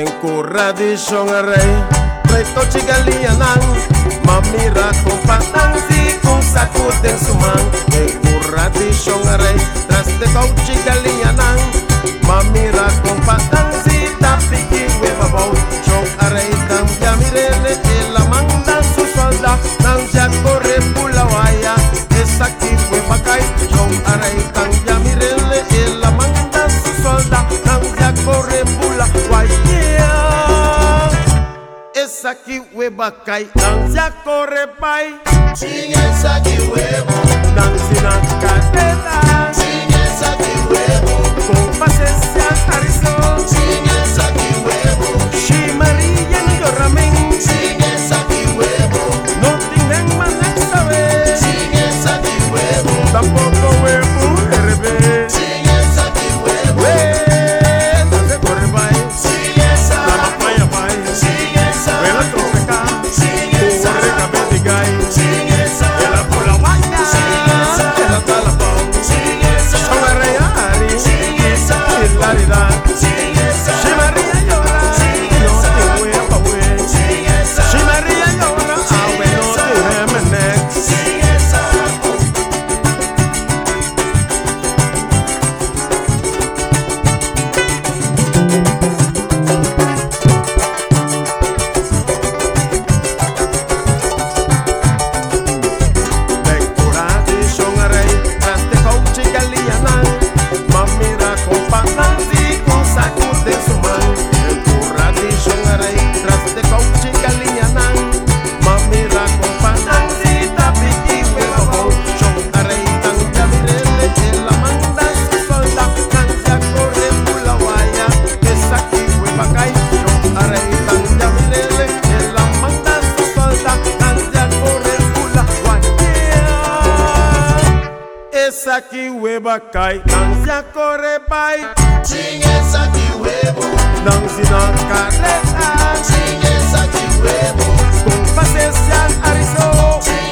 En curra di shongarei, preto chigalia nang, mamira con patanzi, con saco de sumang. En curra di shongarei, tras de kau chigalia nang, mamira con patanzi, tapiki weba bau. Shongarei tam yamirele, la manda su solda, nang ya corre pula waya, esa ki weba kai. Shongarei tam yamirele, la manda su solda, nang ya corre pula waya. Esa ki weba kai, nang ya corre pai. Sing esa ki webo, Nang sinang kadela, sing esa ki webo, con paciencia arizo. sing esa ki webo, She Maria Yoramen, sing esa ki webo, no tienen manak sabe. sing esa ki webo, Tampoco huevo herbe. sing esa ki webo, No se corre pai, sing esa, la papaya pai. sing esa, Vela tropeca, sing esa, corre cabetigay. sing esa, Vela por la guaya, vela talapao. sing esa, Son arreari, sing esa, hilaridad. sing esa, She Maria llora, no te huevo hue. sing esa, She Maria llora, awe no te hemenek. sing esa. Esa ki weba kai, nang sia corre pai, Sing esa ki webo, nang sinang kareta, sing esa ki webo, con paciencia arizo. sing